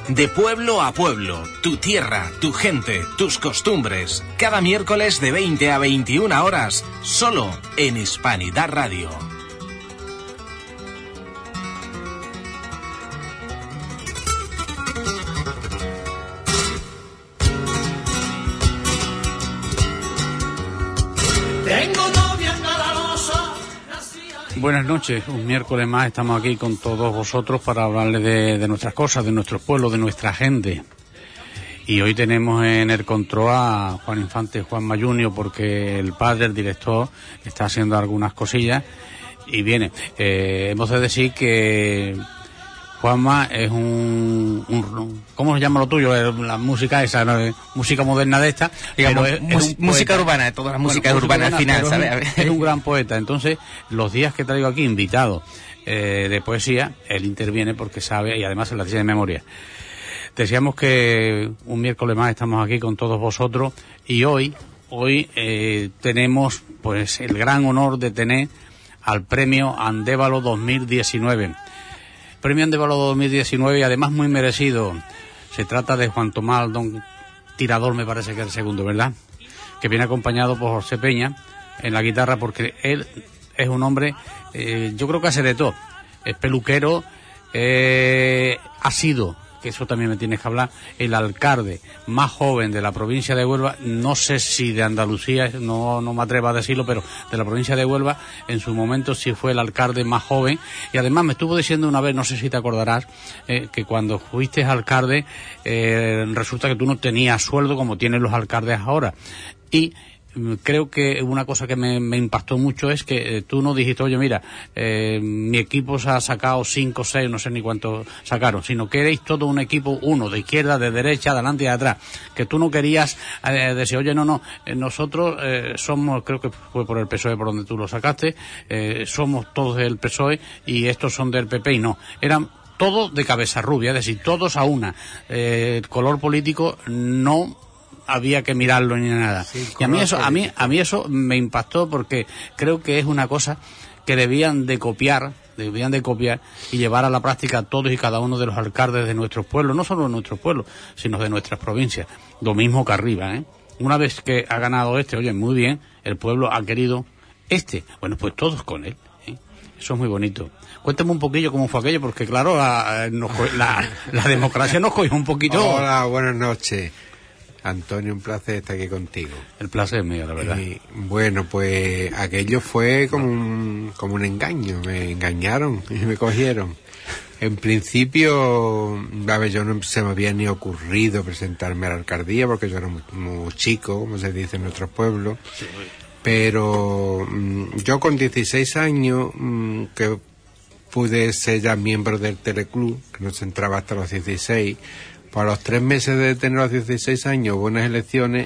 De pueblo a pueblo, tu tierra, tu gente, tus costumbres. Cada miércoles de 20 a 21 horas, solo en Hispanidad Radio. Buenas noches, un miércoles más estamos aquí con todos vosotros para hablarles de nuestras cosas, de nuestro pueblo, de nuestra gente. Y hoy tenemos en el control a Juan Infante, Juanma Junior, porque el padre, el director, está haciendo algunas cosillas y viene. Hemos de decir que Juanma es ¿cómo se llama lo tuyo? La música esa, ¿no? Música moderna de esta. Digamos, música urbana, toda la música urbana al final, ¿sabes? Es un gran poeta. Entonces, los días que traigo aquí invitados de poesía, él interviene porque sabe y además se la dice de memoria. Decíamos que un miércoles más estamos aquí con todos vosotros y hoy tenemos pues el gran honor de tener al premio Andévalo 2019. Premio Andévalo 2019 y además muy merecido. Se trata de Juan Tomás Aldón Tirador, me parece que es el segundo, ¿verdad? Que viene acompañado por José Peña en la guitarra, porque él es un hombre, yo creo que hace de todo. Es peluquero, ha sido, que eso también me tienes que hablar, el alcalde más joven de la provincia de Huelva, no sé si de Andalucía, no me atrevo a decirlo, pero de la provincia de Huelva, en su momento sí fue el alcalde más joven, y además me estuvo diciendo una vez, no sé si te acordarás, que cuando fuiste alcalde, resulta que tú no tenías sueldo como tienen los alcaldes ahora, y creo que una cosa que me impactó mucho es que tú no dijiste, oye, mira, mi equipo se ha sacado 5 o 6, no sé ni cuántos sacaron, sino que erais todo un equipo, uno de izquierda, de derecha, de adelante y de atrás, que tú no querías decir, oye, no, nosotros somos, creo que fue por el PSOE por donde tú lo sacaste, somos todos del PSOE y estos son del PP, y no, eran todos de cabeza rubia, es decir, todos a una, el color político no había que mirarlo ni nada. Sí, y a mí eso me impactó, porque creo que es una cosa que debían de copiar y llevar a la práctica todos y cada uno de los alcaldes de nuestros pueblos, no solo de nuestros pueblos, sino de nuestras provincias. Lo mismo que arriba, ¿eh? Una vez que ha ganado oye, muy bien, el pueblo ha querido bueno, pues todos con él, ¿eh? Eso es muy bonito. Cuéntame un poquillo cómo fue aquello, porque claro, la democracia nos cogió un poquito. Hola, buenas noches. Antonio, un placer estar aquí contigo. El placer es mío, la verdad. Bueno, pues aquello fue como un engaño. Me engañaron y me cogieron. En principio, yo no se me había ni ocurrido presentarme a la alcaldía, porque yo era muy chico, como se dice en nuestros pueblos. Sí. Pero yo con 16 años, que pude ser ya miembro del Teleclub, que no se entraba hasta los 16, pues a los 3 meses de tener los 16 años hubo unas elecciones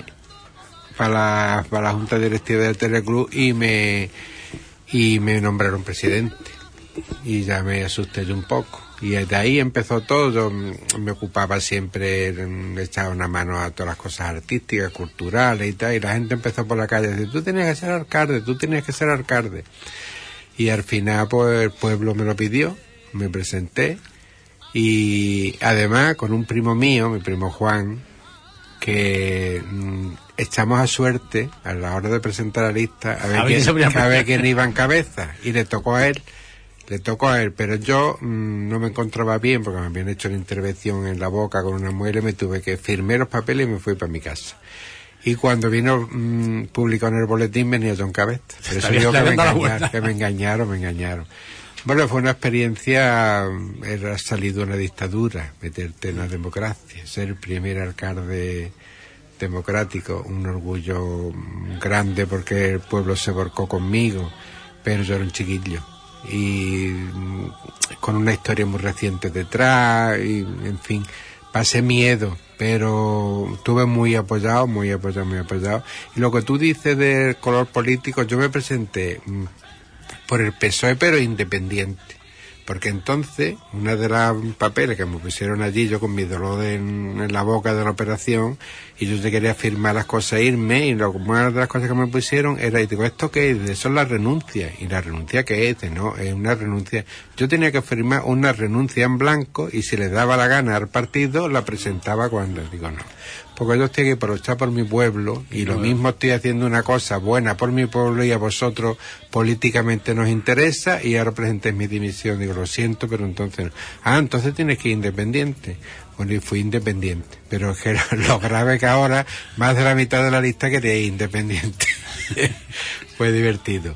para la Junta Directiva del Teleclub y me nombraron presidente. Y ya me asusté yo un poco. Y de ahí empezó todo. Yo me ocupaba siempre, echaba una mano a todas las cosas artísticas, culturales y tal. Y la gente empezó por la calle a decir, tú tenías que ser alcalde. Y al final, pues el pueblo me lo pidió, me presenté. Y además con un primo mío, mi primo Juan, que echamos a suerte a la hora de presentar la lista a ver quién iba en cabeza, y le tocó a él, pero yo no me encontraba bien porque me habían hecho una intervención en la boca con una muela y me tuve que firmar los papeles y me fui para mi casa. Y cuando vino publicado en el boletín venía yo en cabeza. Pero eso digo que me engañaron. Bueno, fue una experiencia, era salir de una dictadura, meterte en la democracia, ser el primer alcalde democrático, un orgullo grande porque el pueblo se volcó conmigo, pero yo era un chiquillo y con una historia muy reciente detrás y, en fin, pasé miedo, pero estuve muy apoyado. Y lo que tú dices del color político, yo me presenté por el PSOE, pero independiente, Porque entonces, una de las papeles que me pusieron allí, yo con mi dolor en la boca de la operación, y yo te quería firmar las cosas e irme, y una de las cosas que me pusieron era, y digo, ¿esto qué es? Eso es la renuncia. ¿Y la renuncia qué es? No, es una renuncia. Yo tenía que firmar una renuncia en blanco, y si le daba la gana al partido, la presentaba cuando. Digo, no. Porque yo estoy aquí por luchar por mi pueblo, y lo mismo estoy haciendo una cosa buena por mi pueblo, y a vosotros políticamente nos interesa, y ahora presentéis mi dimisión. Digo, lo siento, pero entonces no. Entonces tienes que ir independiente. Bueno, y fui independiente, pero es que lo grave que ahora más de la mitad de la lista quería ir independiente. Fue divertido.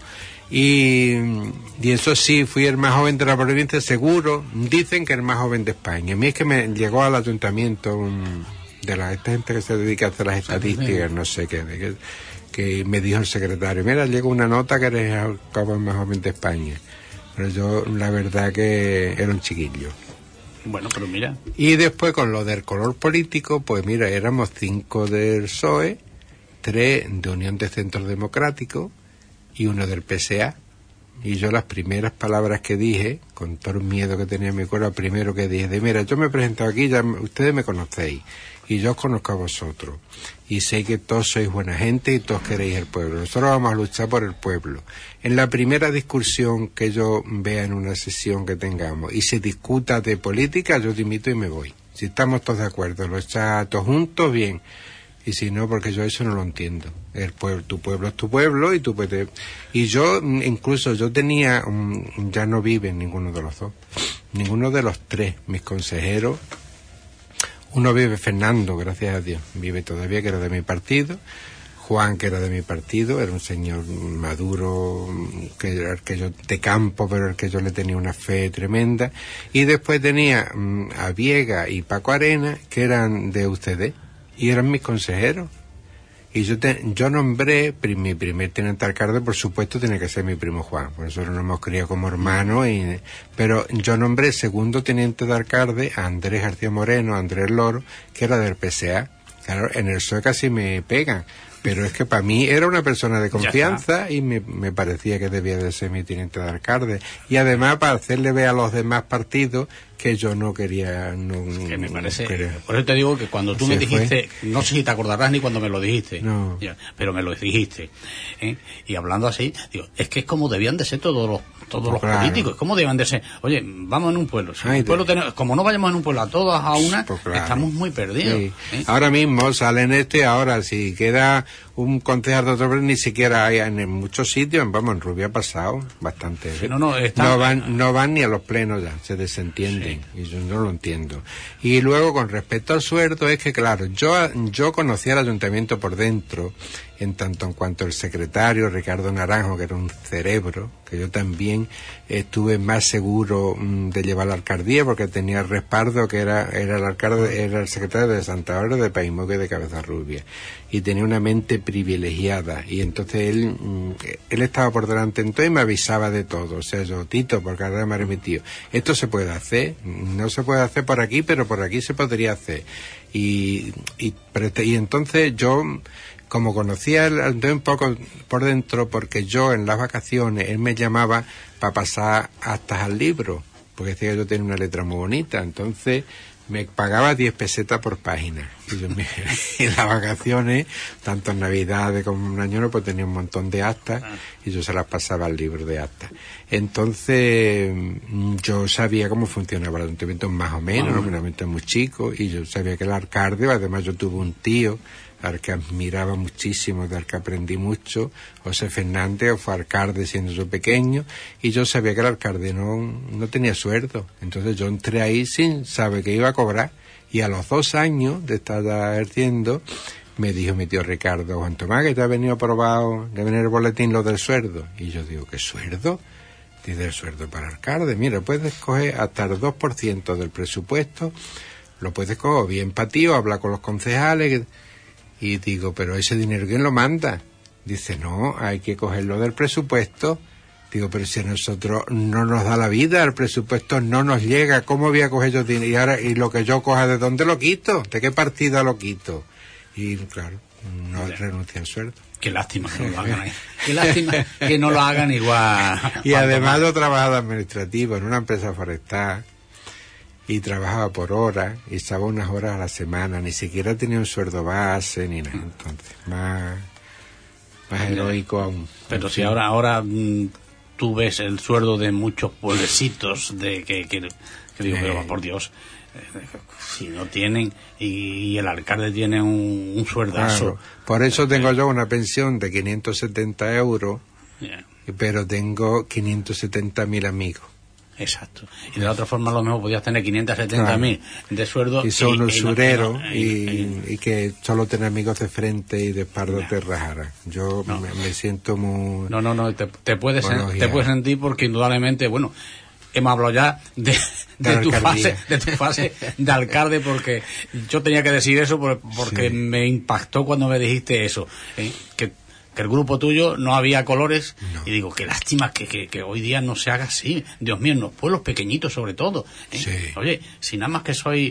Y eso sí, fui el más joven de la provincia, seguro. Dicen que el más joven de España. A mí es que me llegó al ayuntamiento esta gente que se dedica a hacer las estadísticas, no sé qué, que me dijo el secretario, mira, llegó una nota que eres el más joven de España. Pero yo, la verdad que era un chiquillo. Bueno, pero mira. Y después con lo del color político, pues mira, éramos 5 del PSOE, 3 de Unión de Centro Democrático y 1 del PSA. Y yo las primeras palabras que dije, con todo el miedo que tenía en mi cuerpo, primero que dije, mira, yo me he presentado aquí, ya ustedes me conocéis, y yo os conozco a vosotros, y sé que todos sois buena gente y todos queréis el pueblo. Nosotros vamos a luchar por el pueblo. En la primera discusión que yo vea en una sesión que tengamos y se discuta de política, yo dimito y me voy. Si estamos todos de acuerdo, lo echamos todos juntos, bien. Y si no, porque yo eso no lo entiendo. El pueblo, tu pueblo es tu pueblo, y tú puedes. Y yo, incluso yo tenía, ya no viven ninguno de los dos, ninguno de los 3, mis consejeros. Uno vive, Fernando, gracias a Dios, vive todavía, que era de mi partido. Juan, que era de mi partido, era un señor maduro, que era el que yo, de campo, pero el que yo le tenía una fe tremenda. Y después tenía a Viega y Paco Arena, que eran de UCD, y eran mis consejeros. Y yo nombré, mi primer teniente alcalde, por supuesto, tiene que ser mi primo Juan, por eso nos hemos criado como hermanos, pero yo nombré segundo teniente de alcalde a Andrés García Moreno, Andrés Loro, que era del PSA. Claro, en el PSOE casi me pegan, pero es que para mí era una persona de confianza y me parecía que debía de ser mi teniente de alcalde. Y además para hacerle ver a los demás partidos que yo no quería... que me parece... Por eso te digo que cuando tú me dijiste... No sé si te acordarás ni cuando me lo dijiste. No. Pero me lo dijiste. Y hablando así, digo, es que es como debían de ser todos los políticos. Es como debían de ser. Oye, vamos en un pueblo. Si un pueblo como no vayamos en un pueblo a todas a una, pues claro, estamos muy perdidos. Sí. Ahora mismo salen y ahora si queda un concejal de otro, ni siquiera hay en muchos sitios. Vamos, en Rubio ha pasado bastante. Sí, no van ni a los plenos ya, se desentienden. Sí. Y yo no lo entiendo. Y luego, con respecto al sueldo, es que claro, yo conocí al ayuntamiento por dentro, en tanto en cuanto el secretario Ricardo Naranjo, que era un cerebro, que yo también estuve más seguro de llevar la alcaldía, porque tenía el respaldo, que era el alcalde, era el secretario de Santa Bárbara, de Paimoque y de Cabeza Rubia, y tenía una mente privilegiada, y entonces él estaba por delante en todo y me avisaba de todo. O sea, yo, Tito, porque ahora me ha remitido, esto se puede hacer, no se puede hacer por aquí, pero por aquí se podría hacer. Y entonces yo, como conocía un poco por dentro, porque yo en las vacaciones, él me llamaba para pasar actas al libro, porque decía que yo tenía una letra muy bonita, entonces me pagaba 10 pesetas por página. Y yo en las vacaciones, tanto en Navidades como en un año, pues tenía un montón de actas y yo se las pasaba al libro de actas. Entonces yo sabía cómo funcionaba el ayuntamiento más o menos, un ayuntamiento muy chico, y yo sabía que el alcalde, además yo tuve un tío al que admiraba muchísimo, del que aprendí mucho, José Fernández, fue alcalde siendo yo pequeño, y yo sabía que el alcalde no tenía sueldo. Entonces yo entré ahí sin saber que iba a cobrar, y a los 2 años de estar ejerciendo me dijo mi tío Ricardo: Juan Tomás, que te ha venido aprobado, de venir el boletín lo del sueldo. Y yo digo, ¿qué sueldo? Dice, el sueldo para alcalde, mira, puedes coger hasta el 2% del presupuesto, lo puedes coger bien para ti o hablar con los concejales. Y digo, pero ese dinero, ¿quién lo manda? Dice, no, hay que cogerlo del presupuesto. Digo, pero si a nosotros no nos da la vida, el presupuesto no nos llega, ¿cómo voy a coger yo dinero? Y ahora, y lo que yo coja, ¿de dónde lo quito? ¿De qué partida lo quito? Y claro, no renuncia al sueldo. Qué lástima que no lo hagan ahí. Qué lástima que no lo hagan igual. Y además yo trabajaba de administrativo en una empresa forestal y trabajaba por horas y estaba unas horas a la semana, ni siquiera tenía un sueldo base ni nada. Entonces, más heroico aún. Pero si ahora tú ves el sueldo de muchos pueblecitos de que digo, pero por Dios, si no tienen y el alcalde tiene un sueldazo. Claro. Por eso tengo yo una pensión de 570 euros, pero tengo 570.000 amigos. Exacto. Y de la otra forma a lo mejor podías tener 570.000 de sueldo. Y son usureros y que solo tener amigos de frente y de espalda te rajaran. Yo me siento muy... No, te puedes sentir porque indudablemente, bueno, hemos hablado ya de tu fase de alcalde, porque yo tenía que decir eso porque me impactó cuando me dijiste eso, que el grupo tuyo no había colores, y digo, qué lástima que hoy día no se haga así, Dios mío, en los pueblos pequeñitos sobre todo, Sí. Oye, si nada más que soy...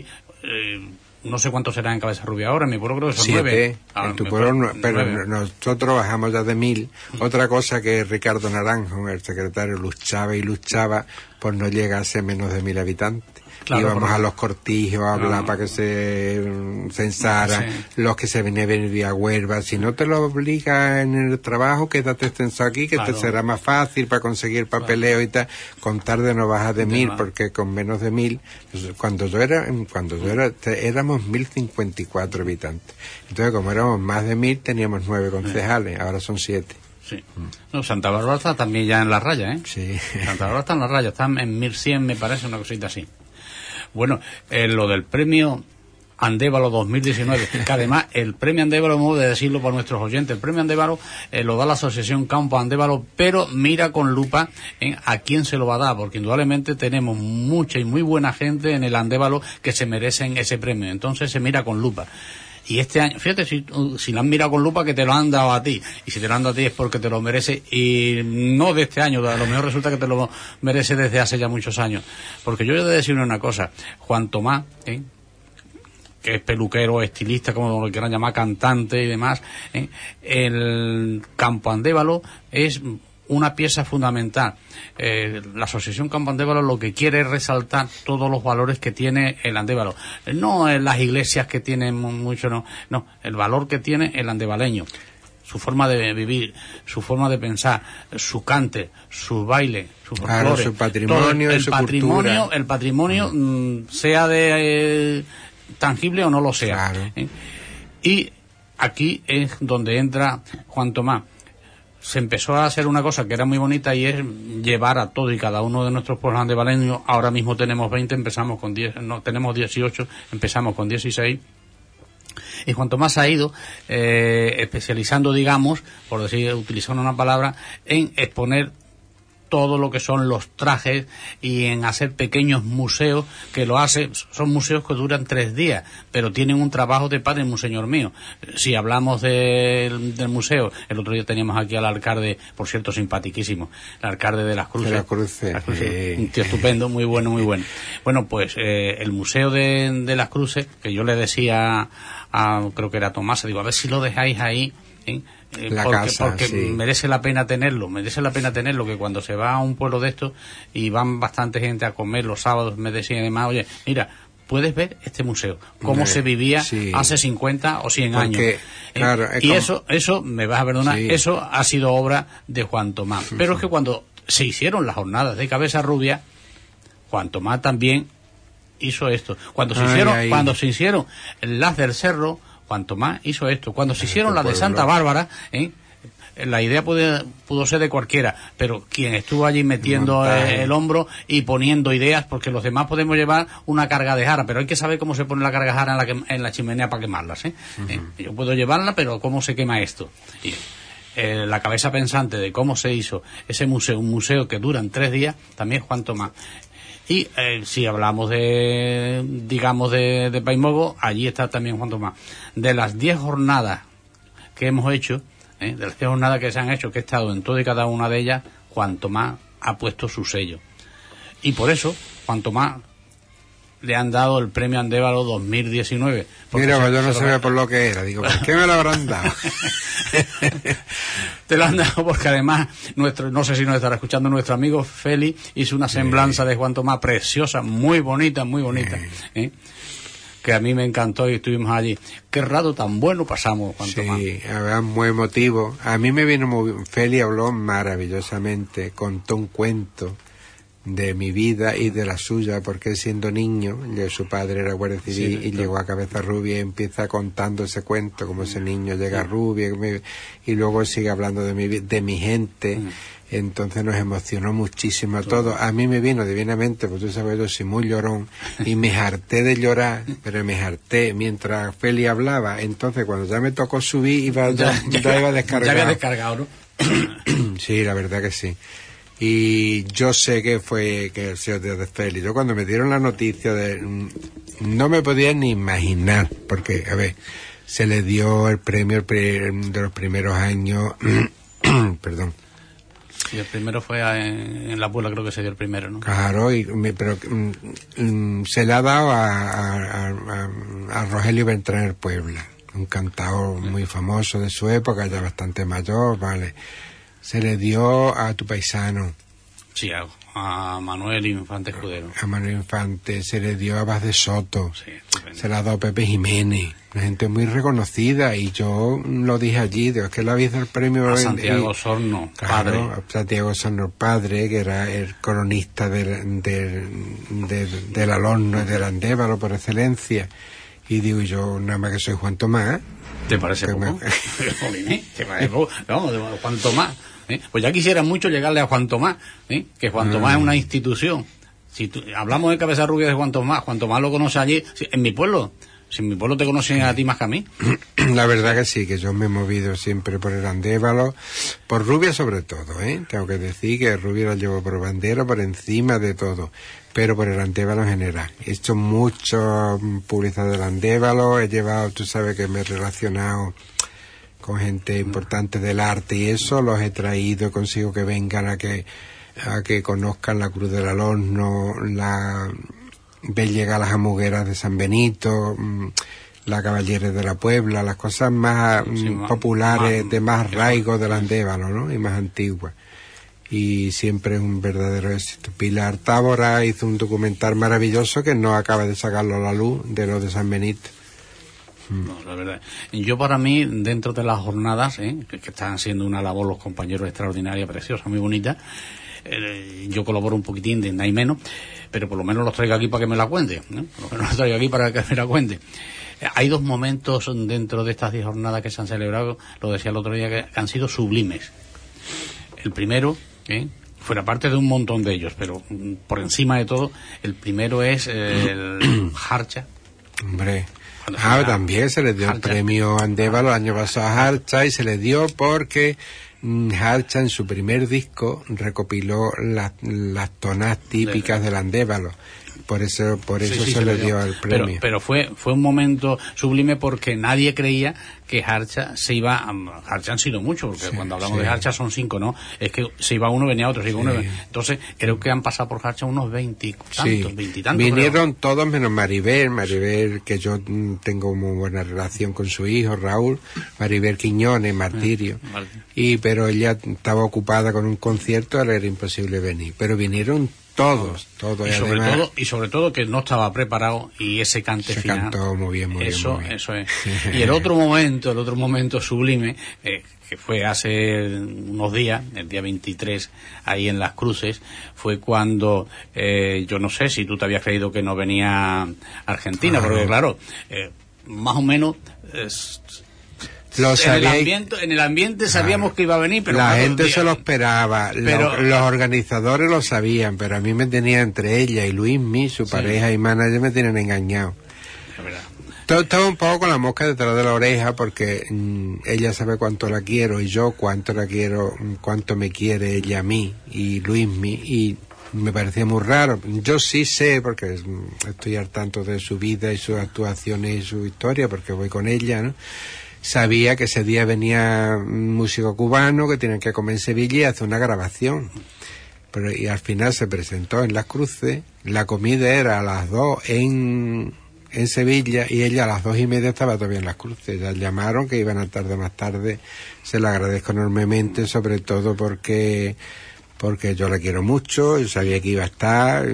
no sé cuántos serán en Cabeza Rubia ahora, en mi pueblo creo que son 7. 9. En tu pueblo pero nosotros bajamos ya de 1000. Otra cosa que Ricardo Naranjo, el secretario, luchaba por no llegarse a menos de 1000 habitantes. Claro, íbamos a los cortijos a hablar para que se censara, los que se venían vía Huelva. Si no te lo obliga en el trabajo, quédate censado aquí, que te será más fácil para conseguir papeleo y tal. Con tarde no bajas de 1000, porque con menos de 1000, cuando yo era éramos 1054 habitantes. Entonces, como éramos más de 1000, teníamos 9 concejales, ahora son 7. Sí. No, Santa Bárbara está también ya en la raya, ¿eh? Sí. Santa Bárbara está en la raya, está en 1100, me parece, una cosita así. Bueno, lo del premio Andévalo 2019, que además el premio Andévalo, hemos de decirlo por nuestros oyentes, el premio Andévalo lo da la asociación Campo Andévalo, pero mira con lupa a quién se lo va a dar, porque indudablemente tenemos mucha y muy buena gente en el Andévalo que se merecen ese premio, entonces se mira con lupa. Y este año, fíjate, si lo han mirado con lupa, que te lo han dado a ti. Y si te lo han dado a ti es porque te lo merece. Y no de este año, a lo mejor resulta que te lo merece desde hace ya muchos años. Porque yo he de decir una cosa. Juan Tomás, que es peluquero, estilista, como lo quieran llamar, cantante y demás, el Campo Andévalo es una pieza fundamental. La asociación Campo Andévalo lo que quiere es resaltar todos los valores que tiene el Andévalo, no en las iglesias que tienen mucho, no, el valor que tiene el andevaleño, su forma de vivir, su forma de pensar, su cante, su baile, su folclore, su patrimonio, el su patrimonio, cultura. El patrimonio, sea de tangible o no lo sea. Claro. Y aquí es donde entra Juan Tomás. Se empezó a hacer una cosa que era muy bonita, y es llevar a todo y cada uno de nuestros pueblos andevaleños. Ahora mismo tenemos 20, empezamos con 10, no, tenemos 18, empezamos con 16. Y Juan Tomás ha ido especializando, digamos, por decir, utilizando una palabra, en exponer todo lo que son los trajes y en hacer pequeños museos que lo hace. Son museos que duran 3 días, pero tienen un trabajo de padre, un señor mío. Si hablamos del museo, el otro día teníamos aquí al alcalde, por cierto, simpaticísimo, el alcalde de Las Cruces. Un tío estupendo, muy bueno, muy bueno. Bueno, pues el museo de Las Cruces, que yo le decía creo que era Tomás, digo, a ver si lo dejáis ahí, porque merece la pena tenerlo, que cuando se va a un pueblo de estos y van bastante gente a comer los sábados, me decían además, oye, mira, puedes ver este museo, cómo se vivía hace 50 o 100 años. Claro, y como... eso, me vas a perdonar, eso ha sido obra de Juan Tomás. Pero es que cuando se hicieron las jornadas de Cabeza Rubia, Juan Tomás también hizo esto. Cuando se hicieron las del Cerro, Juan Tomás hizo esto. Cuando se hicieron las de Santa Bárbara, la idea pudo ser de cualquiera, pero quien estuvo allí metiendo el hombro y poniendo ideas, porque los demás podemos llevar una carga de jara, pero hay que saber cómo se pone la carga de jara en la chimenea para quemarlas. Yo puedo llevarla, pero ¿cómo se quema esto? Y la cabeza pensante de cómo se hizo ese museo, un museo que duran 3 días, también Juan Tomás. Y si hablamos de Paimogo, allí está también Juan Tomás. De las 10 jornadas que hemos hecho, de las 10 jornadas que se han hecho, que he estado en todas y cada una de ellas, Juan Tomás ha puesto su sello. Y por eso Juan Tomás le han dado el premio Andévalo 2019. Mira, pues yo no sabía por lo que era. Digo, ¿por qué me lo habrán dado? Te lo han dado porque además, no sé si nos estará escuchando, nuestro amigo Feli hizo una semblanza de Juan Tomás preciosa, muy bonita, que a mí me encantó y estuvimos allí. Qué rato tan bueno pasamos, Juan Tomás. Sí, muy emotivo. A mí me vino muy bien. Feli habló maravillosamente, contó un cuento de mi vida y de la suya, porque siendo niño, su padre era guardia civil y llegó a Cabeza Rubia y empieza contando ese cuento, como ese niño llega a Rubia y luego sigue hablando de mi gente. Entonces nos emocionó muchísimo a todos. A mí me vino divinamente, porque tú sabes, yo soy muy llorón y me harté de llorar, pero me harté mientras Feli hablaba. Entonces cuando ya me tocó subir, ya iba descargado. Ya había descargado, ¿no? Sí, la verdad que sí. Y yo sé que el señor de Feli. Yo cuando me dieron la noticia no me podía ni imaginar, porque, a ver, se le dio el premio de los primeros años, perdón. Sí, el primero fue en La Puebla, creo que se dio el primero, ¿no? Claro, pero se le ha dado a Rogelio Beltrán el Puebla, un cantador muy famoso de su época, ya bastante mayor, vale. Se le dio a tu paisano. Sí, a Manuel Infante Escudero. A Manuel Infante, se le dio a Vaz de Soto. Sí, se le ha dado a Pepe Jiménez. Una gente muy reconocida, y yo lo dije allí, digo, es que le habéis dado el premio a Santiago Osorno, padre. Claro, a Santiago Osorno, padre, que era el cronista del Alorno y del Andévalo por excelencia. Y digo, yo nada más que soy Juan Tomás. ¿Te parece poco? ¿Te parece poco? No, Juan Tomás. Pues ya quisiera mucho llegarle a Juan Tomás, que Juan Tomás es una institución. Si hablamos de Cabeza Rubia de Juan Tomás lo conoce allí, en mi pueblo. Si en mi pueblo te conocen a ti más que a mí. La verdad que sí, que yo me he movido siempre por el Andévalo, por Rubia sobre todo, tengo que decir que Rubia lo llevo por bandera, por encima de todo, pero por el Andévalo en general. He hecho mucho publicidad del Andévalo, he llevado, tú sabes que me he relacionado con gente importante del arte y eso, los he traído, consigo que vengan a que conozcan la Cruz del Alorno, ver llegar las jamugueras de San Benito, la Caballeres de la Puebla, las cosas más populares, de más arraigo del Andévalo, ¿no? Y más antiguas. Y siempre es un verdadero éxito. Pilar Tábora hizo un documental maravilloso que no acaba de sacarlo a la luz, de lo de San Benito. No, la verdad. Yo, para mí, dentro de las jornadas, que están haciendo una labor los compañeros extraordinaria, preciosa, muy bonita, yo colaboro un poquitín de nada y menos, pero por lo menos los traigo aquí para que me la cuente, por lo menos los traigo aquí para que me la cuente. Hay dos momentos dentro de estas 10 jornadas que se han celebrado, lo decía el otro día, que han sido sublimes. El primero, fuera parte de un montón de ellos, pero por encima de todo, el primero es el Harcha. Hombre, también se le dio el premio Andévalo el año pasado a Harcha, y se le dio porque Harcha en su primer disco recopiló las tonas típicas del Andévalo. Por eso se le dio el premio. Pero fue un momento sublime, porque nadie creía que Harcha se iba Harcha han sido muchos, porque cuando hablamos de Harcha son 5, ¿no? Es que se iba uno, venía otro, se iba uno. Entonces creo que han pasado por Harcha unos 20 y tantos. Vinieron todos menos Maribel, que yo tengo muy buena relación con su hijo Raúl, Maribel Quiñones, Martirio. Pero ella estaba ocupada con un concierto, ahora era imposible venir. Pero vinieron todos. Y sobre todo que no estaba preparado, y ese cante se final. Cantó muy bien. Eso es. Y el otro momento sublime, que fue hace unos días, el día 23, ahí en Las Cruces, fue cuando, yo no sé si tú te habías creído que no venía a Argentina, porque claro, más o menos... En el ambiente sabíamos que iba a venir, pero la gente se lo esperaba, los organizadores lo sabían, pero a mí me tenía, entre ella y Luismi, su pareja y manager, me tienen engañado. Estaba un poco con la mosca detrás de la oreja, porque ella sabe cuánto la quiero, y yo cuánto la quiero, cuánto me quiere ella a mí y Luismi, y me parecía muy raro. Yo sí sé, porque estoy al tanto de su vida y sus actuaciones y su historia, porque voy con ella, ¿no? Sabía que ese día venía un músico cubano que tenía que comer en Sevilla y hacer una grabación. pero y al final se presentó en Las Cruces, la comida era a las 2 en Sevilla y ella a las 2:30 estaba todavía en Las Cruces. Ya llamaron que iban a tardar más tarde. Se lo agradezco enormemente, sobre todo porque yo la quiero mucho, yo sabía que iba a estar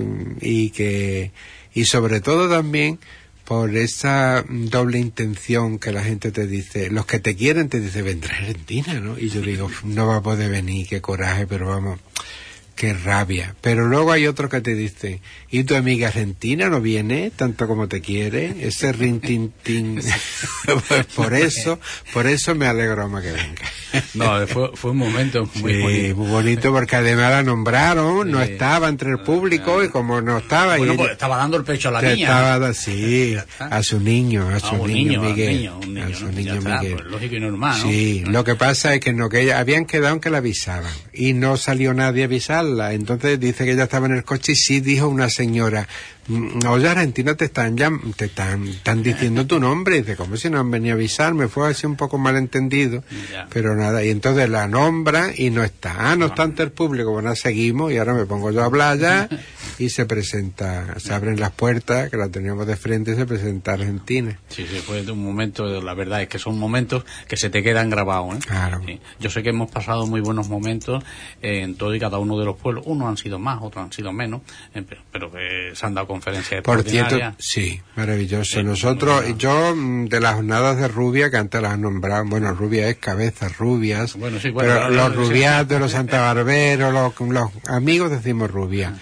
y sobre todo también por esa doble intención que la gente te dice, los que te quieren te dicen, vendrá a Argentina, ¿no? Y yo digo, no va a poder venir, qué coraje, pero vamos, qué rabia. Pero luego hay otros que te dicen, ¿y tu amiga argentina no viene tanto como te quiere? Ese rintintín. Pues por eso me alegro más que venga. No, fue un momento muy bonito. Muy bonito, porque además la nombraron, no estaba entre el público, y como no estaba... Bueno, y pues estaba dando el pecho a la niña. A su niño, Miguel. A su niño Miguel. Pues lógico y normal, ¿no? Sí, lo que pasa es que habían quedado en que la avisaban, y no salió nadie a avisarla. Entonces dice que ella estaba en el coche y sí dijo una señora, oye, Argentina, te están diciendo tu nombre. Y dice, ¿cómo si no han venido a avisarme? Fue así un poco malentendido, pero nada, y entonces la nombra y no está. No está ante el público. Bueno, seguimos, y ahora me pongo yo a hablar ya, y se presenta, se abren las puertas, que la teníamos de frente, y se presenta Argentina. Sí, fue un momento, la verdad es que son momentos que se te quedan grabados, ¿eh? Claro. Sí. Yo sé que hemos pasado muy buenos momentos en todo y cada uno de los pueblos. Unos han sido más, otros han sido menos, pero que se han dado conferencias extraordinarias. Por cierto, sí, maravilloso. Nosotros, yo, de las jornadas de Rubia, que antes las nombraban, bueno, Rubia es cabezas rubias, bueno, sí, pero los rubias de los Santa Barberos, los amigos decimos Rubia.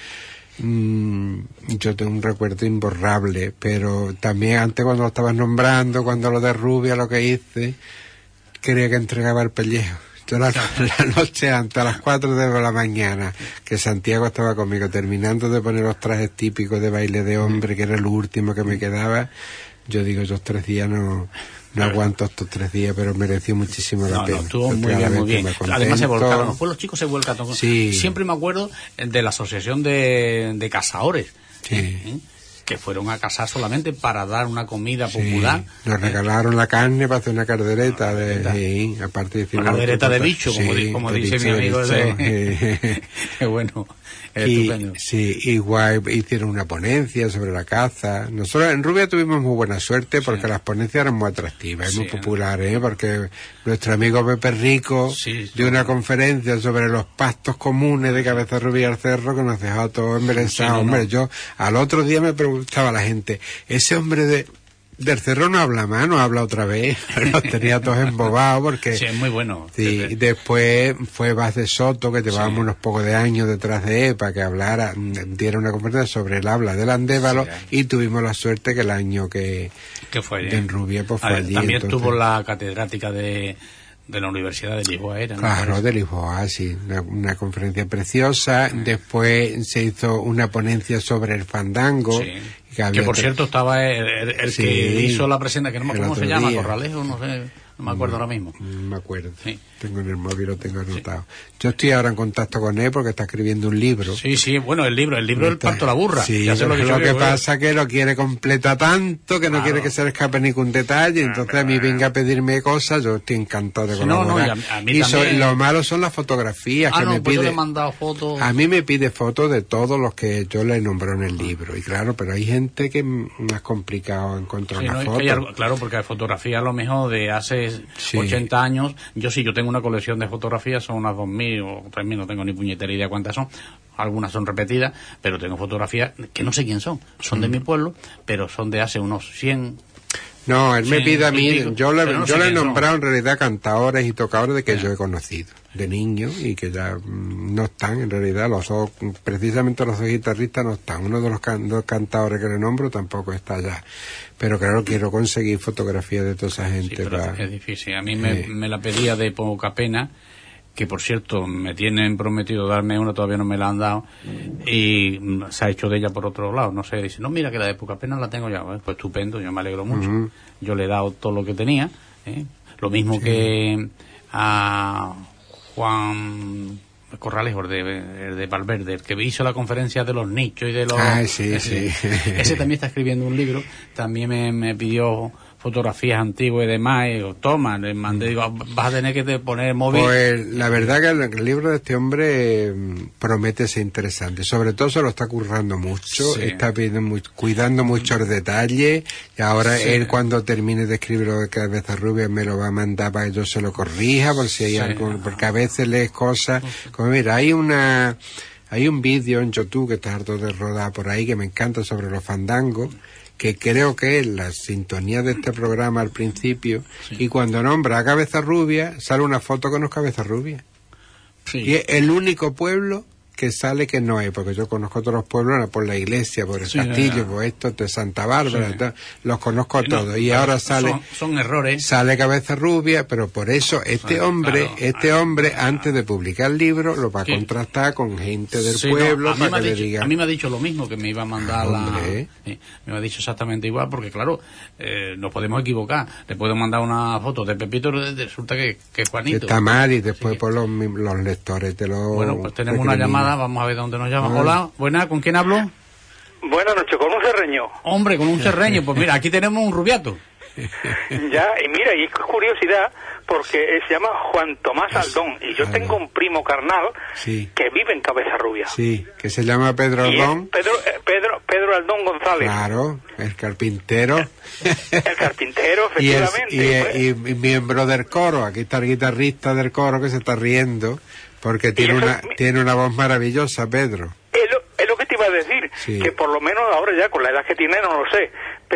Yo tengo un recuerdo imborrable, pero también antes, cuando lo estabas nombrando, cuando lo de Rubia, lo que hice, quería que entregaba el pellejo. Yo la noche antes, a las 4 de la mañana, que Santiago estaba conmigo terminando de poner los trajes típicos de baile de hombre, que era el último que me quedaba, yo digo, yo 3 días no aguanto estos 3 días, pero mereció muchísimo la pena. Estuvo muy bien. Además se volcaron, los pueblos chicos se vuelcan. Sí. Siempre me acuerdo de la asociación de cazadores. Sí. Que fueron a cazar solamente para dar una comida popular. Nos regalaron la carne para hacer una caldereta aparte de una caldereta de bicho, como dice mi amigo. Qué bueno. Estupendo. Sí, igual hicieron una ponencia sobre la caza. Nosotros en Rubia tuvimos muy buena suerte, porque las ponencias eran muy atractivas y muy populares, porque nuestro amigo Pepe Rico dio una conferencia sobre los pastos comunes de Cabeza Rubia al Cerro, que nos dejó todos embelesados. Hombre, yo al otro día me preguntaba la gente, ese hombre del Cerro no habla más, no habla otra vez. Los tenía todos embobados, porque... Sí, es muy bueno. Sí, después fue Vaz de Soto, que llevábamos unos pocos de años detrás de él, para que diera una conferencia sobre el habla del Andévalo, y tuvimos la suerte que el año que fue en Rubia, pues fue allí. También tuvo la catedrática de la Universidad de Lisboa, ¿no? Claro, de Lisboa, sí, una conferencia preciosa. Después se hizo una ponencia sobre el fandango. Sí. Que por cierto estaba el que hizo la presentación, que no me acuerdo cómo se llama, Corralejo, no sé, no me acuerdo ahora mismo. No me acuerdo, tengo en el móvil, lo tengo anotado. Yo estoy ahora en contacto con él porque está escribiendo un libro. Sí, bueno, el libro del Parto la Burra. Sí, lo que pasa es que lo quiere completa tanto que no quiere que se le escape ningún detalle, entonces a mí venga a pedirme cosas, yo estoy encantado de colaborar. A mí también. Lo malo son las fotografías que me pide. Yo le he mandado fotos. A mí me pide fotos de todos los que yo le nombré en el libro, y claro, pero hay gente que es más complicado encontrar una foto. Claro, porque hay fotografías a lo mejor de hace 80 años. Yo tengo una colección de fotografías, son unas 2.000 o 3.000, no tengo ni puñetera idea cuántas son. Algunas son repetidas, pero tengo fotografías que no sé quién son de mi pueblo, pero son de hace unos 100. No, él me pide a mí, yo le he nombrado en realidad cantadores y tocadores de que yo he conocido de niño y que ya no están en realidad, precisamente los dos guitarristas no están. Uno de los dos cantadores que le nombro tampoco está allá, pero claro, quiero conseguir fotografías de toda esa gente. Es difícil, a mí me la pedía de poca pena, que por cierto me tienen prometido darme una, todavía no me la han dado, y se ha hecho de ella por otro lado, no sé, dice, no, mira que la de poca pena la tengo ya, pues estupendo, yo me alegro mucho. Yo le he dado todo lo que tenía, lo mismo que a Juan Corralejo, el de Valverde, el que hizo la conferencia de los nichos y de los... sí. Ese también está escribiendo un libro, también me pidió fotografías antiguas y demás, y toma, le mandé, digo, vas a tener que poner el móvil. Pues la verdad que el libro de este hombre promete ser interesante, sobre todo se lo está currando mucho, está cuidando muchos detalles, y ahora él cuando termine de escribirlo de Cabeza Rubia me lo va a mandar para que yo se lo corrija, por si hay algo, porque a veces lees cosas, como mira, hay un vídeo en YouTube que está harto de rodar por ahí que me encanta sobre los fandangos, que creo que es la sintonía de este programa al principio, y cuando nombra a Cabeza Rubia, sale una foto con los Cabeza Rubia. Y es el único pueblo que sale que no es, porque yo conozco todos los pueblos por la iglesia, por el castillo, por esto, de Santa Bárbara, los conozco todos, y ahora sale... Son errores. Sale Cabeza Rubia, pero por eso este hombre, antes de publicar el libro, lo va a contrastar con gente del pueblo para que le diga... A mí me ha dicho lo mismo, que me iba a mandar me ha dicho exactamente igual, porque claro, nos podemos equivocar. Le puedo mandar una foto de Pepito, resulta que Juanito. Está mal, y después por los lectores te lo... Bueno, pues tenemos una llamada. Vamos a ver dónde nos llama. Hola, buena, ¿con quién hablo? Buenas noches, con un cerreño. Hombre, con un cerreño, pues mira, aquí tenemos un rubiato. Ya, y mira, y es curiosidad, porque se llama Juan Tomás Aldón, y yo tengo un primo carnal que vive en Cabeza Rubia. Sí, que se llama Pedro Aldón. Pedro Aldón González. Claro, el carpintero. El carpintero, efectivamente. Y miembro del coro, aquí está el guitarrista del coro que se está riendo, porque tiene una voz maravillosa, Pedro. Es lo que te iba a decir, que por lo menos ahora ya con la edad que tiene no lo sé,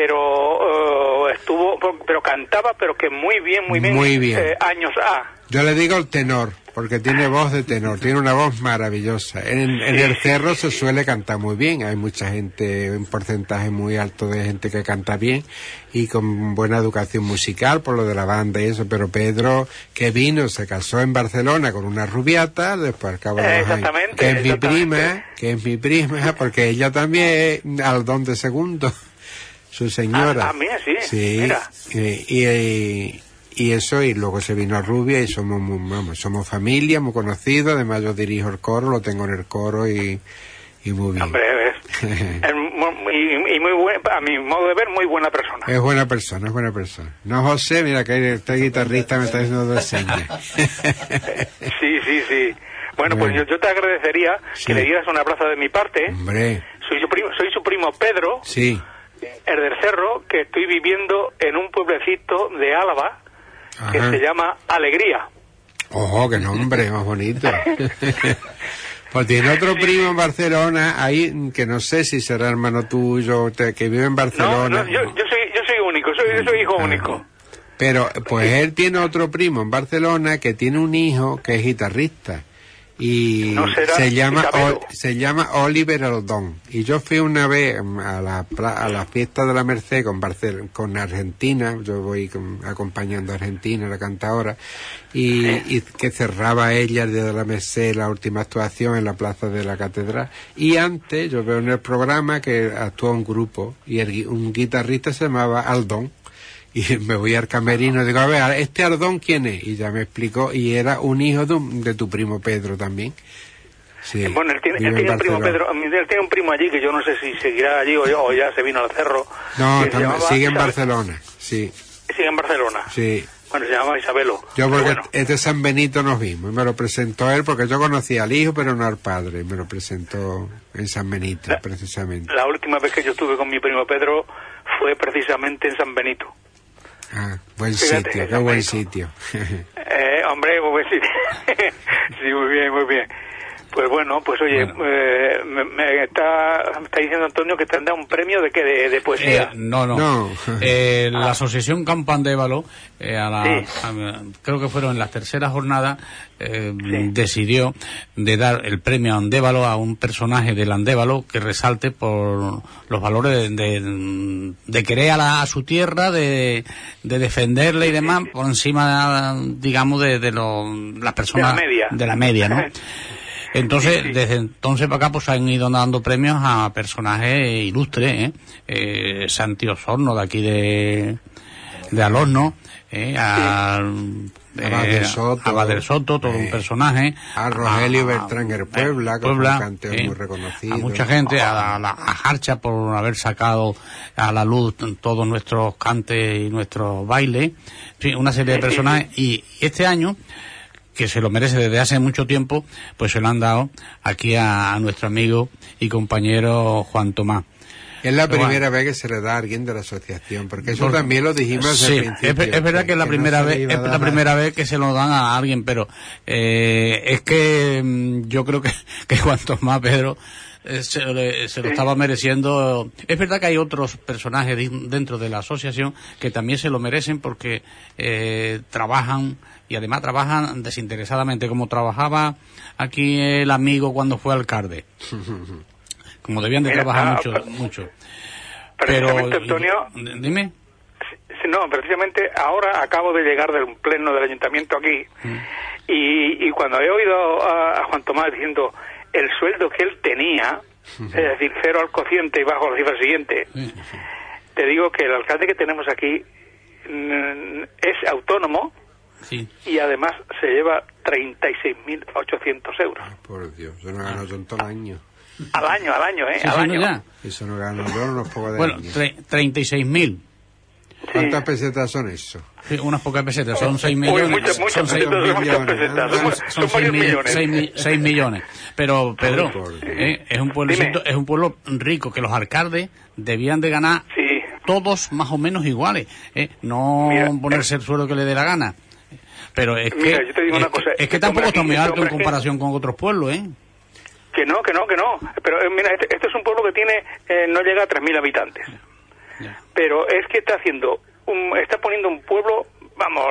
pero pero cantaba, pero que muy bien. Años A. Yo le digo el tenor, porque tiene voz de tenor, tiene una voz maravillosa. En el cerro se suele cantar muy bien, hay mucha gente, un porcentaje muy alto de gente que canta bien y con buena educación musical por lo de la banda y eso, pero Pedro, que vino, se casó en Barcelona con una rubiata, después al cabo de los años, que es mi prima, porque ella también es Aldón de Segundo, su señora. Mira, sí, mira. Y eso, y luego se vino a Rubia y somos familia, muy conocidos, además yo dirijo el coro, lo tengo en el coro y muy bien. Hombre, y muy buen, a mi modo de ver, muy buena persona. Es buena persona. No, José, mira que este guitarrista me está haciendo dos señas. Sí. Bueno, pues yo te agradecería que le dieras un abrazo de mi parte. Hombre. Soy su primo Pedro. Sí. El del Cerro, que estoy viviendo en un pueblecito de Álava, que se llama Alegría. ¡Ojo, qué nombre más bonito! Pues tiene otro primo en Barcelona, ahí, que no sé si será hermano tuyo, que vive en Barcelona. No, yo soy único, soy hijo único. Pero, pues él tiene otro primo en Barcelona que tiene un hijo que es guitarrista. Y se llama Oliver Aldón, y yo fui una vez a la fiesta de la Merced con Argentina, yo voy acompañando a Argentina, la cantadora, y que cerraba ella el día de la Merced, la última actuación en la plaza de la Catedral, y antes yo veo en el programa que actuó un grupo y un guitarrista se llamaba Aldón. Y me voy al camerino y digo, a ver, ¿este Aldón quién es? Y ya me explicó, y era un hijo de tu primo Pedro también. Sí, bueno, él tiene un primo Pedro, él tiene un primo allí que yo no sé si seguirá allí o ya se vino al cerro. No, sigue en Barcelona, sí. ¿Sigue en Barcelona? Sí. Bueno, se llama Isabelo. Yo porque es de San Benito nos vimos, y me lo presentó él, porque yo conocía al hijo, pero no al padre, y me lo presentó en San Benito, precisamente. La última vez que yo estuve con mi primo Pedro fue precisamente en San Benito. Buen sitio, qué buen sitio. Hombre, buen sitio. Sí, muy bien. Pues bueno, pues oye, me está diciendo Antonio que tendrá un premio de poesía. No. La Asociación Campo Andévalo, creo que fueron en las terceras jornadas, decidió de dar el premio Andévalo a un personaje del Andévalo que resalte por los valores de querer a su tierra, de defenderla y demás, por encima, digamos, de las personas de la media, ¿no? Entonces, desde entonces para acá, pues han ido dando premios a personajes ilustres, Santi Osorno, de aquí de Alorno, Abad del Soto, todo un personaje. A Rogelio Bertrán Puebla, que fue un canteo muy reconocido. A mucha gente, a Jarcha por haber sacado a la luz todos nuestros cantes y nuestros bailes. Sí, una serie de personajes. Y este año, que se lo merece desde hace mucho tiempo, pues se lo han dado aquí a nuestro amigo y compañero Juan Tomás. Es la primera vez que se le da a alguien de la asociación, porque eso también lo dijimos al principio. Es verdad que es la primera vez que se lo dan a alguien, pero es que yo creo que Juan Tomás, Pedro, se lo estaba mereciendo. Es verdad que hay otros personajes dentro de la asociación que también se lo merecen porque trabajan, y además trabajan desinteresadamente, como trabajaba aquí el amigo cuando fue alcalde. Como debían de trabajar mucho. Precisamente, Antonio... Dime. No, precisamente ahora acabo de llegar del pleno del ayuntamiento aquí y cuando he oído a Juan Tomás diciendo el sueldo que él tenía, es decir, cero al cociente y bajo la cifra siguiente, te digo que el alcalde que tenemos aquí es autónomo y además se lleva 36.800 euros. Por Dios, yo no gano tanto al año. Al año, al año. Ya. Eso no gano yo, unos pocos de bueno, años. 36.000. ¿Cuántas pesetas son eso? Sí, unas pocas pesetas, son 6 millones. Muchas pesetas, son 6 millones. Pero, Pedro, es un pueblo rico, que los alcaldes debían de ganar todos más o menos iguales, no ponerse el sueldo que le dé la gana. Pero es que, yo te digo una cosa, es que tampoco está muy alto en comparación con otros pueblos, Que no. Pero mira, este es un pueblo que tiene, no llega a 3.000 habitantes. Pero es que está poniendo un pueblo, vamos,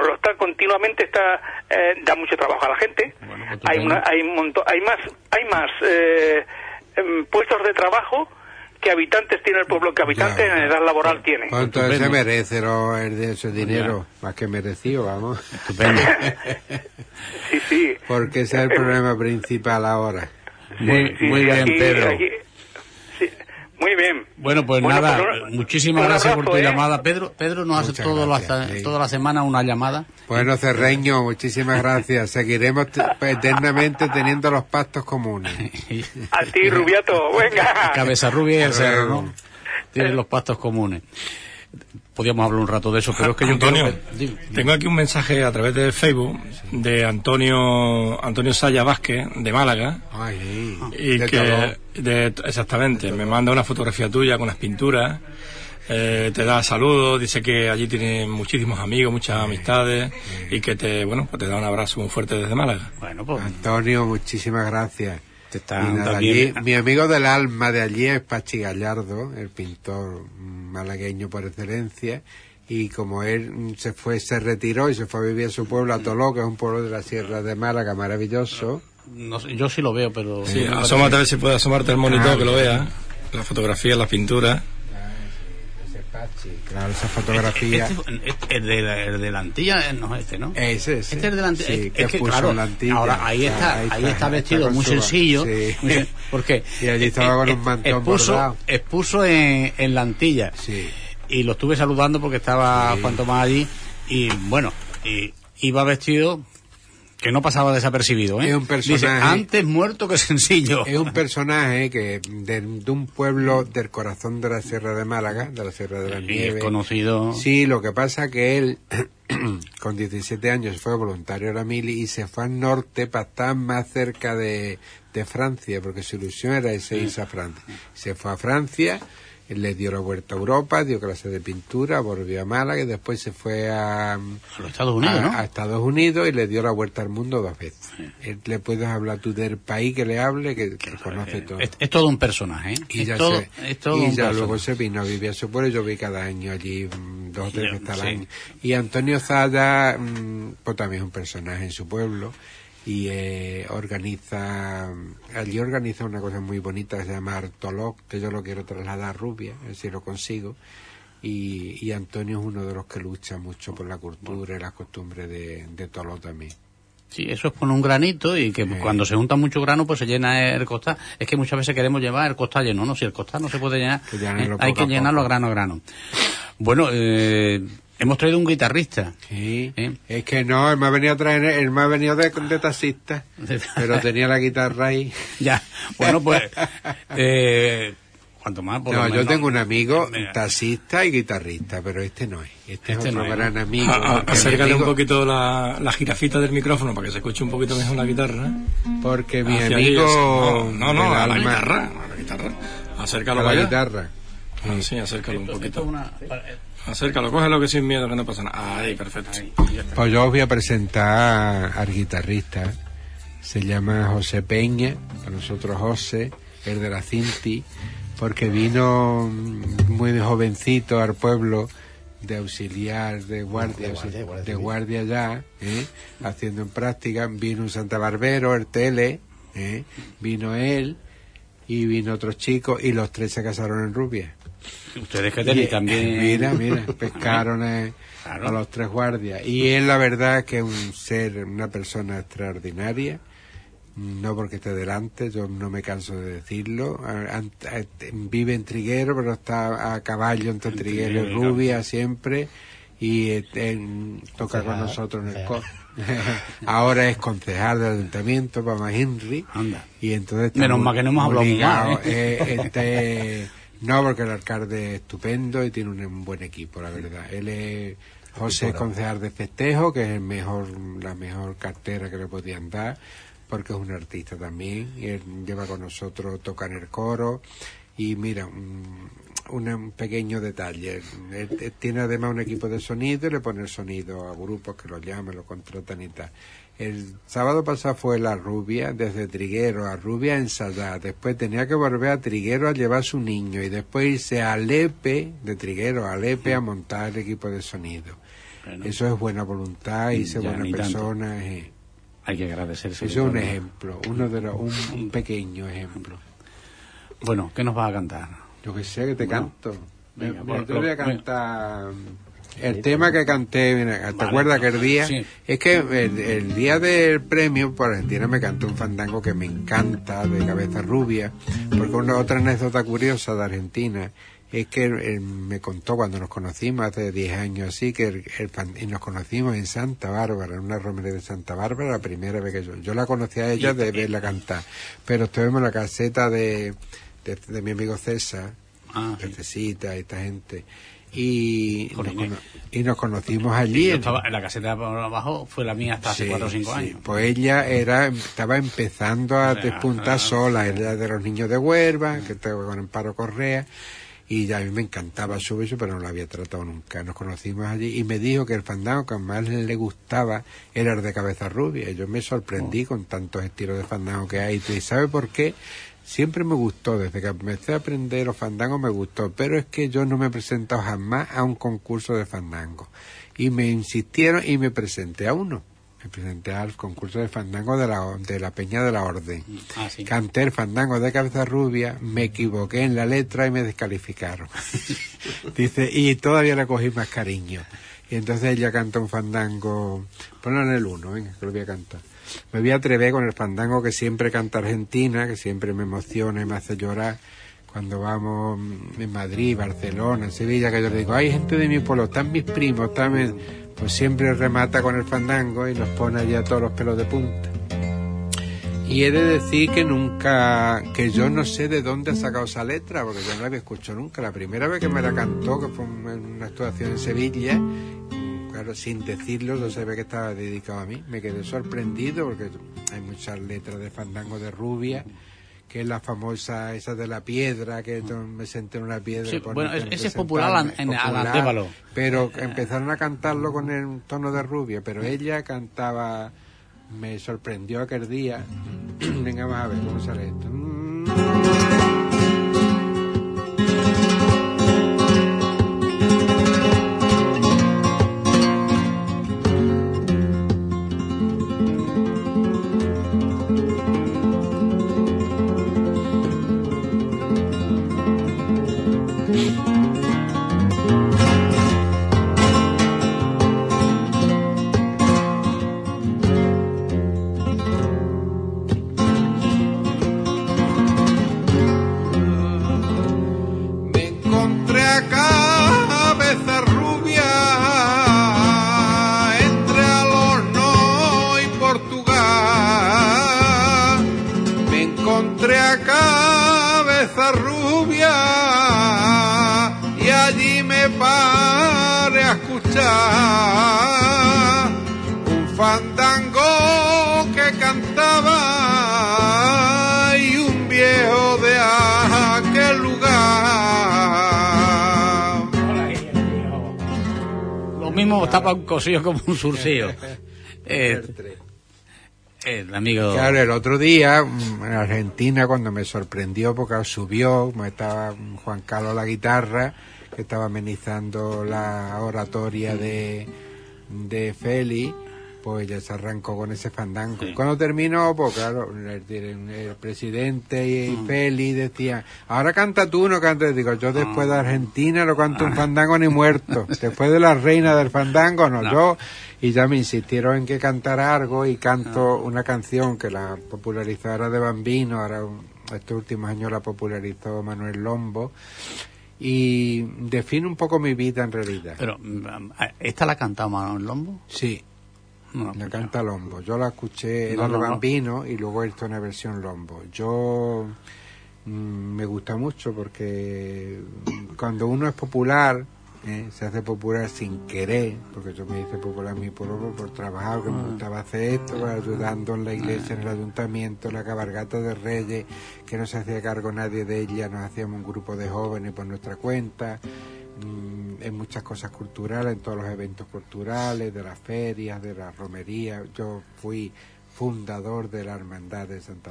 da mucho trabajo a la gente. Bueno, hay más puestos de trabajo que habitantes tiene el pueblo, que habitantes en edad laboral tiene. ¿Cuánto se merece ese dinero? Más que merecido, vamos. Estupendo. Sí. Porque ese es el problema principal ahora. Muy bien, Pedro. Muy bien. Bueno, pues nada, muchísimas gracias por tu llamada. Pedro nos hace toda la semana una llamada. Bueno, Cerreño, muchísimas gracias. Seguiremos eternamente teniendo los pactos comunes. A ti, Rubiato, venga. Cabeza Rubia y el Cerro, ¿no? Tienen los pactos comunes. Podríamos hablar un rato de eso, pero es que Antonio, tengo aquí un mensaje a través de Facebook de Antonio Saya Vázquez, de Málaga. Ay, y exactamente, me manda una fotografía tuya con las pinturas, te da saludos, dice que allí tiene muchísimos amigos, muchas amistades, y que te da un abrazo muy fuerte desde Málaga. Bueno, pues Antonio, muchísimas gracias. Mi amigo del alma de allí es Pachi Gallardo, el pintor malagueño por excelencia, y como él se retiró y se fue a vivir a su pueblo, a Toló, que es un pueblo de la Sierra de Málaga maravilloso. No sé, yo sí lo veo, pero... Sí, asómate a ver si puedes asomarte el monitor, que lo veas, la fotografía, las pinturas. Claro, esa fotografía. El de la Antilla no es ¿no? Ese. Este es de la Antilla. Sí, es que claro, la Antilla. Ahora ahí está vestido muy sencillo. Sí. Porque y allí estaba con un mantón bordado. Expuso en la Antilla. Sí. Y lo estuve saludando porque estaba Juan Tomás allí. Y bueno, iba vestido que no pasaba desapercibido, Es un personaje. Dice, antes muerto que sencillo. Es un personaje que de un pueblo del corazón de la Sierra de Málaga, de la Sierra de la Nieve. Es conocido. Sí, lo que pasa que él con 17 años fue voluntario de la mili y se fue al norte para estar más cerca de Francia, porque su ilusión era irse a Francia. Se fue a Francia, le dio la vuelta a Europa, dio clases de pintura, volvió a Málaga y después se fue a los Estados Unidos, ¿no? A Estados Unidos y le dio la vuelta al mundo 2 veces. Él, le puedes hablar tú del país que le hable, que conoce todo. Es todo un personaje, Y ya luego se vino a vivir a su pueblo. Yo vi cada año allí 2 o 3 veces al año. Y Antonio Zaya, pues también es un personaje en su pueblo. Y organiza una cosa muy bonita que se llama Artoloc, que yo lo quiero trasladar a Rubia, a ver si lo consigo. Y Antonio es uno de los que lucha mucho por la cultura y las costumbres de Toló también. Sí, eso es con un granito y que cuando se junta mucho grano pues se llena el costal. Es que muchas veces queremos llevar el costal lleno, ¿no? Si el costal no se puede llenar, hay que llenarlo a grano. Bueno, Hemos traído un guitarrista. Sí, es que no, él me ha venido a traer, él me ha venido de taxista, pero tenía la guitarra ahí. Ya, bueno, pues, cuanto más, por no, lo menos, yo tengo un amigo taxista y guitarrista, pero este no es. Este es otro gran amigo. Acércale un poquito la jirafita del micrófono para que se escuche un poquito mejor la guitarra. Porque mi amigo... No, a la guitarra. Acércalo a para la allá. guitarra. Sí, acércalo un poquito. Acércalo, cógelo que sin miedo, que no pasa nada. Ahí, perfecto. Pues yo os voy a presentar al guitarrista. Se llama José Peña, para nosotros José, el de la Cinti, porque vino muy jovencito al pueblo de auxiliar de guardia ya, haciendo en práctica. Vino un Santa Barbero, el Tele, vino él y vino otros chicos y los tres se casaron en Rubia. Ustedes que tenéis también. Mira, pescaron a los tres guardias. Y él, la verdad, que es un ser, una persona extraordinaria. No porque esté delante, yo no me canso de decirlo. Vive en Triguero, pero está a caballo entre Triguero y Rubia siempre. Y toca con nosotros en el coro. Ahora es concejal del ayuntamiento, Pama Henry. Anda. Y entonces menos mal que no hemos hablado mal. No, porque el alcalde es estupendo y tiene un buen equipo, la verdad. Él es José concejal de festejo, que es la mejor cartera que le podían dar, porque es un artista también. Y él lleva con nosotros, toca en el coro. Y mira, un pequeño detalle. Él tiene además un equipo de sonido y le pone el sonido a grupos que lo llaman, lo contratan y tal. El sábado pasado fue la Rubia, desde Triguero a Rubia a ensayar. Después tenía que volver a Triguero a llevar su niño y después irse a Lepe, de Triguero a Lepe, a montar el equipo de sonido. Bueno, eso es buena voluntad y ser buena persona. Hay que agradecerse. Eso es un ejemplo, un pequeño ejemplo. Bueno, ¿qué nos vas a cantar? Yo que sé, que te canto. Venga, yo voy a cantar... El tema que canté, mira, ¿te acuerdas que el día? Sí. Es que el día del premio por Argentina me cantó un fandango que me encanta, de Cabeza Rubia, porque otra anécdota curiosa de Argentina es que él me contó cuando nos conocimos hace 10 años así, y nos conocimos en Santa Bárbara, en una romería de Santa Bárbara, la primera vez que yo la conocí a ella de verla cantar, pero estuvimos en la caseta de mi amigo César, Cecita y esta gente. Y nos conocimos allí. Yo estaba en la caseta por abajo, fue la mía hasta hace 4 o 5 años. Pues ella estaba empezando a despuntar sola, era de los niños de Huelva, que estaba con Amparo Correa, y ya a mí me encantaba su beso, pero no lo había tratado nunca. Nos conocimos allí y me dijo que el fandango que más le gustaba era el de Cabeza Rubia. Y yo me sorprendí con tantos estilos de fandango que hay. ¿Y sabe por qué? Siempre me gustó, desde que empecé a aprender los fandangos me gustó, pero es que yo no me he presentado jamás a un concurso de fandango. Y me insistieron y me presenté a uno. Me presenté al concurso de fandango de la Peña de la Orden. Sí. Canté el fandango de Cabeza Rubia, me equivoqué en la letra y me descalificaron. Dice, y todavía le cogí más cariño. Y entonces ella canta un fandango, ponlo en el 1, venga, que lo voy a cantar. Me voy a atrever con el fandango que siempre canta Argentina, que siempre me emociona y me hace llorar cuando vamos en Madrid, Barcelona, Sevilla, que yo le digo, hay gente de mi pueblo, están mis primos, pues siempre remata con el fandango y nos pone allá todos los pelos de punta. Y he de decir que yo no sé de dónde ha sacado esa letra, porque yo no la había escuchado nunca. La primera vez que me la cantó, que fue en una actuación en Sevilla, claro, sin decirlo, yo sabía que estaba dedicado a mí. Me quedé sorprendido porque hay muchas letras de fandango de Rubia, que es la famosa esa de la piedra, que me senté en una piedra. Sí, bueno, ese es popular en Andévalo. Pero empezaron a cantarlo con el tono de Rubia, pero ella cantaba, me sorprendió aquel día. Venga, vamos a ver cómo sale esto. lugar, un fandango que cantaba y un viejo de aquel lugar. Lo mismo estaba un cosío como un surcío. El amigo... Claro, el otro día en Argentina, cuando me sorprendió porque subió, estaba Juan Carlos a la guitarra, que estaba amenizando la oratoria de Félix, pues ya se arrancó con ese fandango. Cuando terminó, pues claro, el presidente y Félix decían, ahora canta tú, no cantes. Digo, yo después de Argentina no canto un fandango ni muerto. Después de la reina del fandango, no. Yo... Y ya me insistieron en que cantara algo y canto una canción que la popularizó de Bambino, ahora estos últimos años la popularizó Manuel Lombo, y define un poco mi vida en realidad. Pero, ¿esta la ha cantado Manuel Lombo? Sí, no, la canta Lombo. Yo la escuché, era de Bambino y luego hizo una versión Lombo. Yo me gusta mucho porque cuando uno es popular... se hace popular sin querer, porque yo me hice popular en mi pueblo por trabajar, que me gustaba hacer esto, ayudando en la iglesia, en el ayuntamiento, en la cabalgata de Reyes, que no se hacía cargo nadie de ella, nos hacíamos un grupo de jóvenes por nuestra cuenta, en muchas cosas culturales, en todos los eventos culturales, de las ferias, de las romerías. Yo fui fundador de la hermandad de San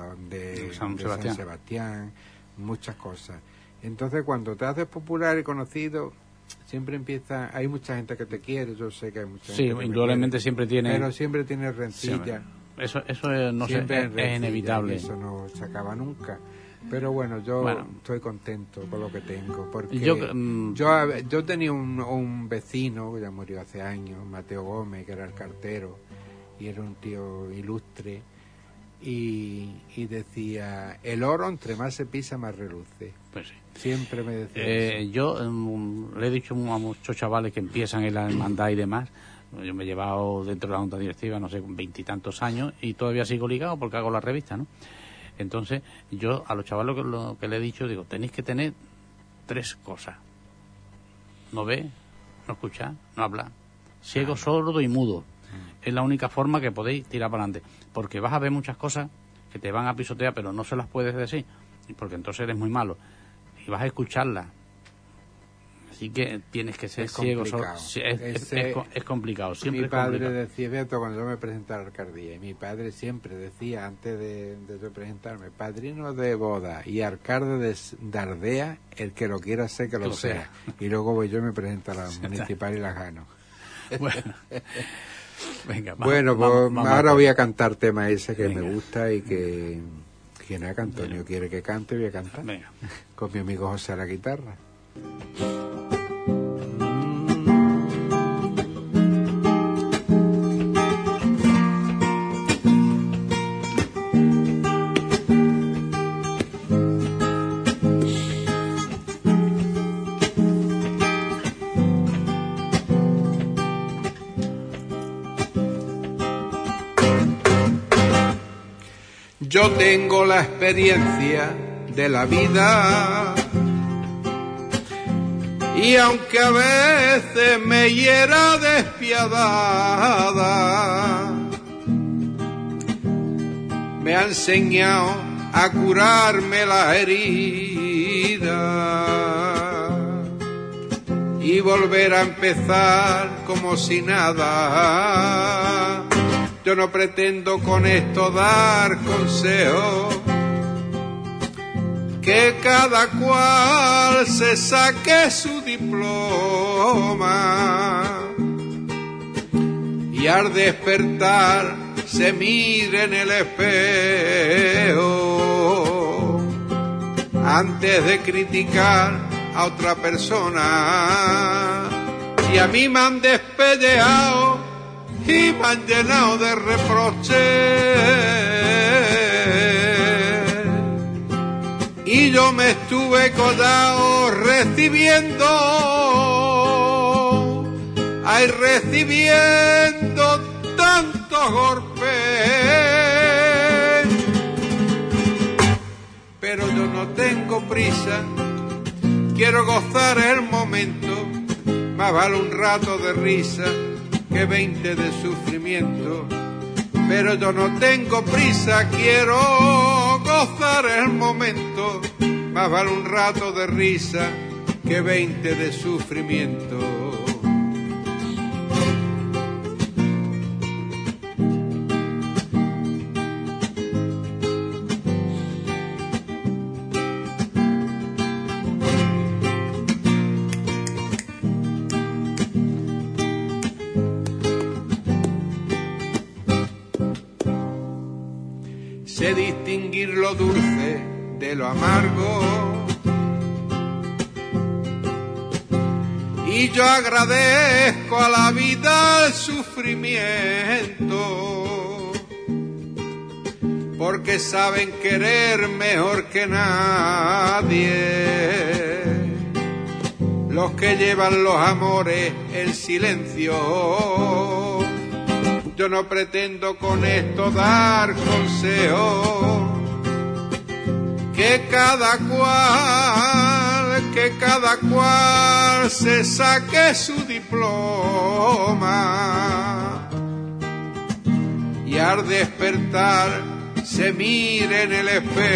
Sebastián, muchas cosas. Entonces, cuando te haces popular y conocido, siempre empieza, hay mucha gente que te quiere, yo sé que hay mucha gente que indudablemente siempre tiene, pero siempre tiene rencilla. Eso no sé, es inevitable. Eso no se acaba nunca. Pero bueno, yo estoy contento con lo que tengo, porque yo tenía un vecino que ya murió hace años, Mateo Gómez, que era el cartero y era un tío ilustre, y decía, el oro entre más se pisa más reluce. Pues sí. Siempre me decía eso. Yo le he dicho a muchos chavales que empiezan en la hermandad y demás. Yo me he llevado dentro de la junta directiva, no sé, 20 y tantos años, y todavía sigo ligado porque hago la revista, ¿no? Entonces, yo a los chavales lo que le he dicho, digo, tenéis que tener 3 cosas: no ver, no escuchar, no hablar. Ciego, sordo y mudo. Es la única forma que podéis tirar para adelante, porque vas a ver muchas cosas que te van a pisotear, pero no se las puedes decir, porque entonces eres muy malo, y vas a escucharlas. Así que tienes que ser ciego. Es complicado, siempre. Mi padre complicado. decía, Beto, cuando yo me presenté a la alcaldía, y mi padre siempre decía, antes de yo presentarme, padrino de boda y alcalde de Ardea, el que lo quiera ser que lo sea. Y luego voy yo y me presento a la municipal y la gano. Bueno, venga, vamos, ahora voy a cantar tema ese que me gusta y que quien haga, Antonio quiere que cante, voy a cantar. Venga. Con mi amigo José a la guitarra. Yo tengo la experiencia de la vida y aunque a veces me hiera despiadada, me ha enseñado a curarme la herida y volver a empezar como si nada. Yo no pretendo con esto dar consejos, que cada cual se saque su diploma y al despertar se mire en el espejo antes de criticar a otra persona. Y a mí me han despellejado y me han llenado de reproches, y yo me estuve collado recibiendo tantos golpes, pero yo no tengo prisa, quiero gozar el momento más vale un rato de risa que 20 de sufrimiento. Pero yo no tengo prisa, quiero gozar el momento, más vale un rato de risa que 20 de sufrimiento. Sé distinguir lo dulce de lo amargo, y yo agradezco a la vida el sufrimiento, porque saben querer mejor que nadie los que llevan los amores en silencio. Yo no pretendo con esto dar consejos, que cada cual se saque su diploma y al despertar se mire en el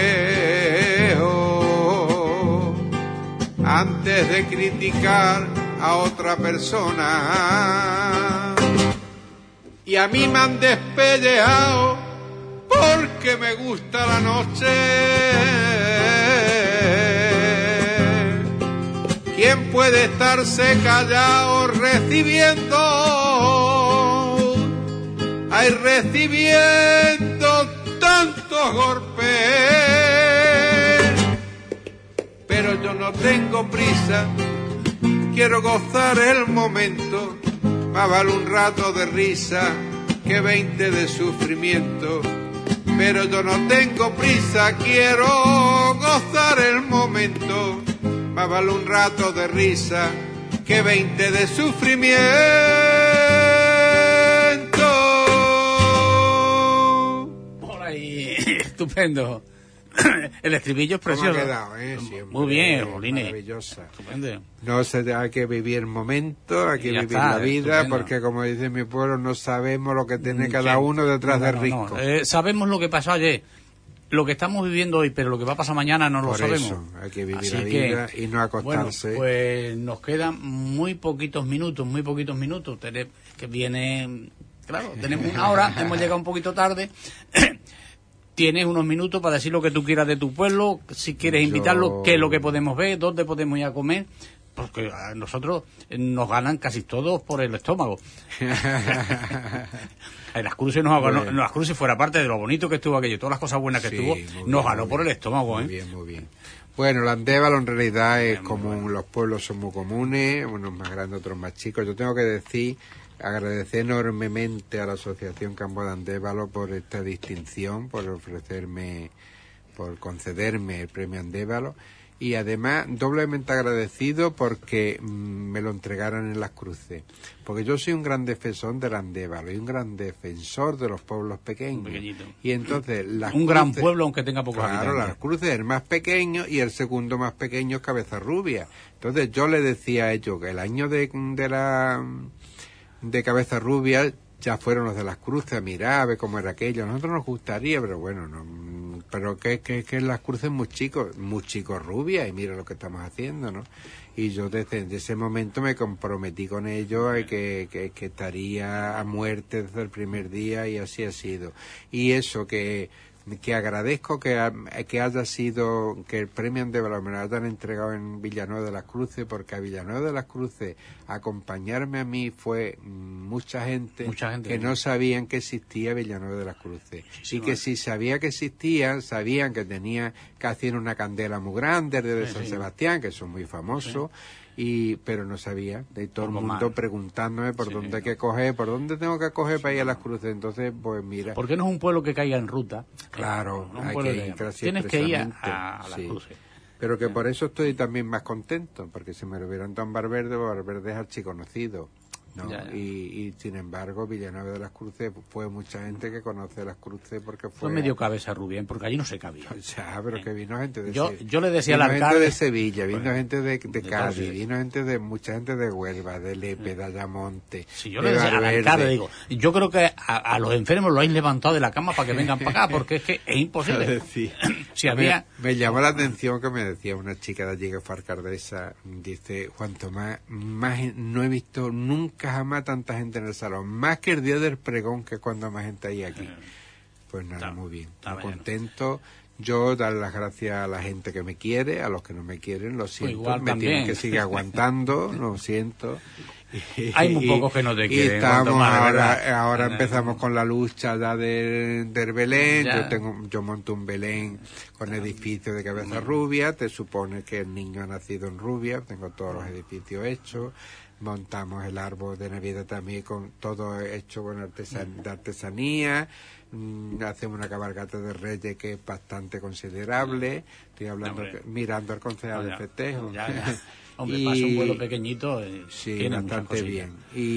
espejo antes de criticar a otra persona. Y a mí me han despellejado porque me gusta la noche. ¿Quién puede estarse callado recibiendo? Ay, recibiendo tantos golpes. Pero yo no tengo prisa, quiero gozar el momento. Más vale un rato de risa que 20 de sufrimiento. Pero yo no tengo prisa, quiero gozar el momento. Más vale un rato de risa que 20 de sufrimiento. Hola, y estupendo. El estribillo es precioso. ¿Cómo ha quedado, Siempre, muy bien, Jolines. Maravillosa. Estupendo. No se hay que vivir el momento, hay que Ya vivir está, la vida, estupendo. porque como dice mi pueblo, no sabemos lo que tiene cada uno detrás del risco. Sabemos lo que pasó ayer, lo que estamos viviendo hoy, pero lo que va a pasar mañana no lo Por sabemos. eso, hay que vivir Así la vida y no acostarse. Bueno, pues nos quedan muy poquitos minutos. Que viene, claro, tenemos una hora, hemos llegado un poquito tarde. Tienes unos minutos para decir lo que tú quieras de tu pueblo, si quieres invitarlo, qué es lo que podemos ver, dónde podemos ir a comer, porque a nosotros nos ganan casi todos por el estómago. Las Cruces las Cruces fuera parte de lo bonito que estuvo aquello, todas las cosas buenas que tuvo, nos ganó por el estómago. Muy bien, muy bien. Bueno, el Andévalo en realidad es común, los pueblos son muy comunes, unos más grandes, otros más chicos. Yo tengo que decir, agradecer enormemente a la Asociación Campo de Andévalo por esta distinción, por concederme el premio Andévalo, y además doblemente agradecido porque me lo entregaran en Las Cruces, porque yo soy un gran defensor del Andévalo y un gran defensor de los pueblos pequeños. Y entonces gran pueblo aunque tenga pocos habitantes. Claro, Las Cruces es el más pequeño y el segundo más pequeño es Cabezarrubia. Entonces yo le decía a ellos que el año de Cabezarrubia ya fueron los de Las Cruces a mirar a ver cómo era aquello. A nosotros nos gustaría, pero bueno, no, pero que Las Cruces muy chico Rubia, y mira lo que estamos haciendo, ¿no? Y yo desde ese momento me comprometí con ellos que estaría a muerte desde el primer día, y así ha sido. Y eso que agradezco que haya sido, que el premio Andévalo me lo hayan entregado en Villanueva de las Cruces, porque a Villanueva de las Cruces acompañarme a mí fue mucha gente que no sabían que existía Villanueva de las Cruces, y que si sabía que existía, sabían que tenía que hacer una candela muy grande de San Sebastián, que son muy famosos, pero no sabía, de todo el mundo preguntándome por dónde hay que coger, por dónde tengo que coger para ir a Las Cruces. Entonces, pues mira, porque no es un pueblo que caiga en ruta. Claro, no hay que ir casi tienes que ir a Las Cruces. Pero que por eso estoy también más contento, porque si me lo hubieran dado en Valverde es archiconocido. ¿no? Ya. Y sin embargo Villanueva de las Cruces fue mucha gente que conoce las Cruces porque fue medio cabeza Rubén, porque allí no se cabía. Ya, pero que vino gente de yo le decía al vino alcalde, gente de Sevilla, vino gente de Cádiz, Cádiz, vino gente de mucha gente de Huelva, de Lepe, de Ayamonte. Si yo le decía al alcalde, digo, yo creo que a los enfermos lo habéis levantado de la cama para que vengan para acá, porque es que es imposible. Sí. Si había... me llamó la atención que me decía una chica de allí que fue alcaldesa, dice, Juan Tomás, no he visto nunca jamás tanta gente en el salón, más que el día del pregón, que es cuando más gente hay aquí. Pues nada, muy bien, muy contento. Yo dar las gracias a la gente que me quiere, a los que no me quieren, lo siento, igual me también. tienen que seguir aguantando, lo siento. Hay muy pocos que no te quieren. Y estamos Tomás, ahora empezamos con la lucha ya del Belén. Ya. Yo monto un Belén con edificio de cabeza rubia. Te supone que el niño ha nacido en Rubia. Tengo todos los edificios hechos. Montamos el árbol de Navidad también con todo hecho con de artesanía. Hacemos una cabalgata de Reyes que es bastante considerable. Estoy hablando mirando al concejal de festejo. Hombre, pasa un vuelo pequeñito, sí, tiene bastante bien.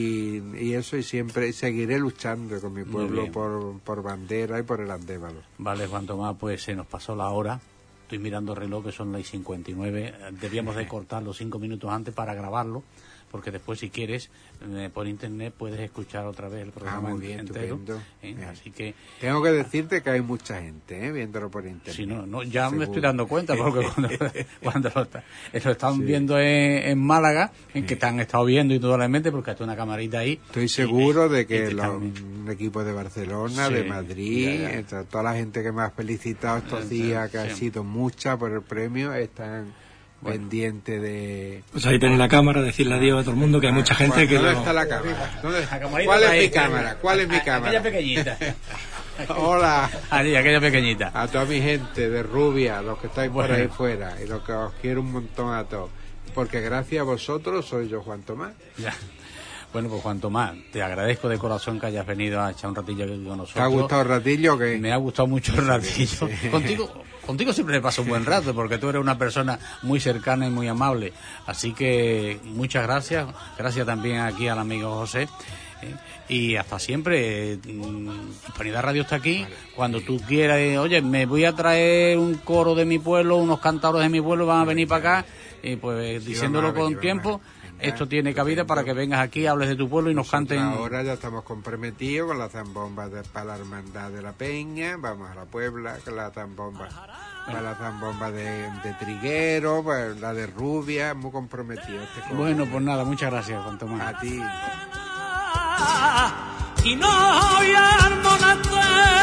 Y eso, y siempre seguiré luchando con mi pueblo por bandera y por el Andévalo. Vale, Juan Tomás, pues se nos pasó la hora. Estoy mirando el reloj, que son las 59. Debíamos de cortarlo 5 minutos antes para grabarlo, porque después, si quieres, por internet puedes escuchar otra vez el programa muy bien, entero. Estupendo. Así que tengo que decirte que hay mucha gente viéndolo por internet. Si no, ya seguro. me estoy dando cuenta, porque cuando lo están viendo en Málaga, en que te han estado viendo indudablemente, porque está una camarita ahí. Estoy seguro de que un equipo de Barcelona, de Madrid, toda la gente que me ha felicitado estos días, que ha sido mucha por el premio, están pendiente de... Pues ahí tenés la cámara, decirle adiós a todo el mundo, que hay mucha gente que... ¿Dónde está la cámara? ¿Cuál es mi cámara? ¿Cuál es mi cámara? Aquella pequeñita. Hola. Allí, aquella pequeñita. A toda mi gente de Rubia, los que estáis por ahí fuera, y los que os quiero un montón a todos. Porque gracias a vosotros soy yo, Juan Tomás. Ya. Bueno, pues Juan Tomás, te agradezco de corazón que hayas venido a echar un ratillo aquí con nosotros. ¿Te ha gustado el ratillo o qué? Me ha gustado mucho el ratillo. Sí. Contigo siempre me paso un buen rato, porque tú eres una persona muy cercana y muy amable. Así que muchas gracias. Gracias también aquí al amigo José. Y hasta siempre. Hispanidad Radio está aquí. Cuando tú quieras, oye, me voy a traer un coro de mi pueblo, unos cantadores de mi pueblo van a venir para acá. Y pues diciéndolo con tiempo. Esto tiene cabida para que vengas aquí, hables de tu pueblo y nos canten. Ahora ya estamos comprometidos con la zambomba para la hermandad de la Peña. Vamos a la Puebla con la zambomba. Para la zambomba de Triguero, para la de Rubia, muy comprometido. Bueno, pues nada, muchas gracias, Juan Tomás. A ti. Y no voy a armonarte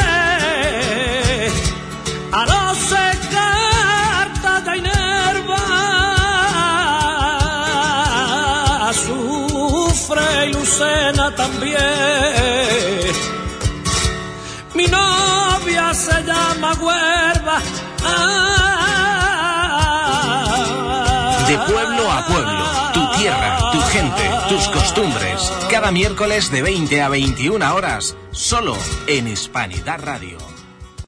a los cartas de Inerva. Sufre y Lucena también. Mi novia se llama Huerva. De pueblo a pueblo, tu tierra, tu gente, tus costumbres. Cada miércoles de 20 a 21 horas, solo en Hispanidad Radio.